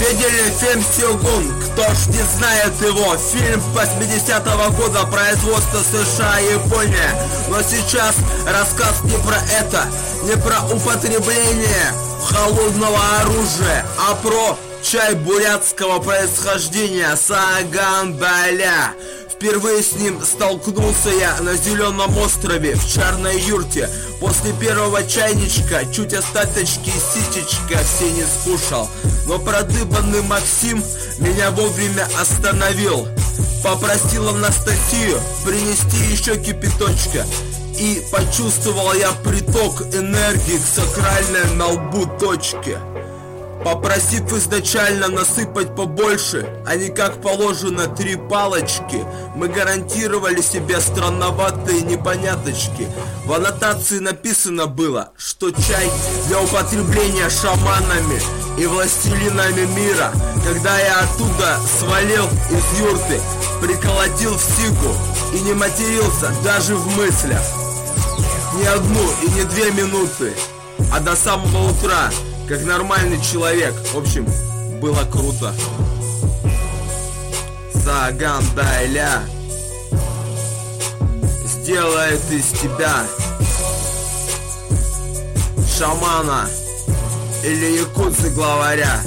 Видели фильм «Сёгун»? Кто ж не знает его? Фильм 80-го года, производства США и Япония. Но сейчас рассказ не про это, не про употребление холодного оружия, а про чай бурятского происхождения Саган-Даля. Впервые с ним столкнулся я на Зеленом острове в Черной юрте. После первого чайничка чуть остаточки ситечка все не скушал. Но продыбанный Максим меня вовремя остановил. Попросил Анастасию принести еще кипяточка. И почувствовал я приток энергии к сакральной на лбу точке. Попросив изначально насыпать побольше, а не как положено 3 палочки, мы гарантировали себе странноватые непоняточки. В аннотации написано было, что чай для употребления шаманами и властелинами мира. Когда я оттуда свалил из юрты, приколотил в сигу и не матерился даже в мыслях. Не 1 и не 2 минуты, а до самого утра, как нормальный человек. В общем, было круто. Саган-Даля сделает из тебя шамана или якудзы-главаря.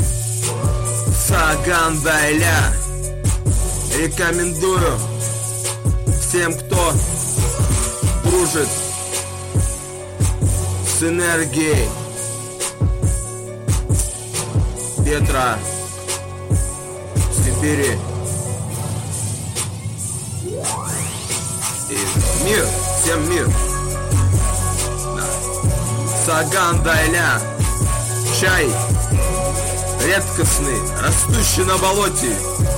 Саган-Даля рекомендую всем, кто дружит с энергией ветра Сибири. И мир, всем мир. Да. Саган-Даля. Чай редкостный, растущий на болоте.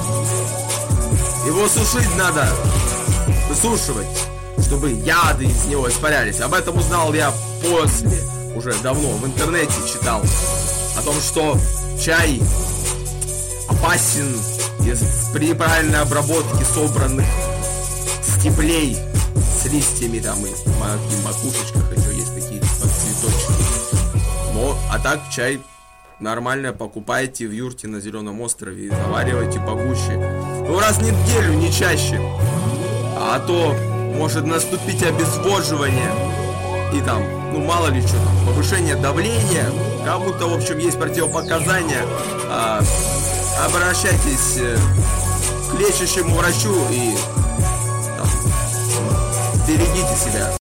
Его сушить надо, высушивать, чтобы яды из него испарялись. Об этом узнал я после, уже давно в интернете читал о том, что чай опасен при неправильной обработке собранных стеблей с листьями там и в макушечках еще есть такие цветочки. Но, а так чай нормально покупайте в юрте на Зеленом острове и заваривайте погуще. Ну, раз в неделю, не чаще. А то может наступить обезвоживание и там, ну мало ли что там, повышение давления. Кому-то, в общем, есть противопоказания. Обращайтесь к лечащему врачу и там, берегите себя.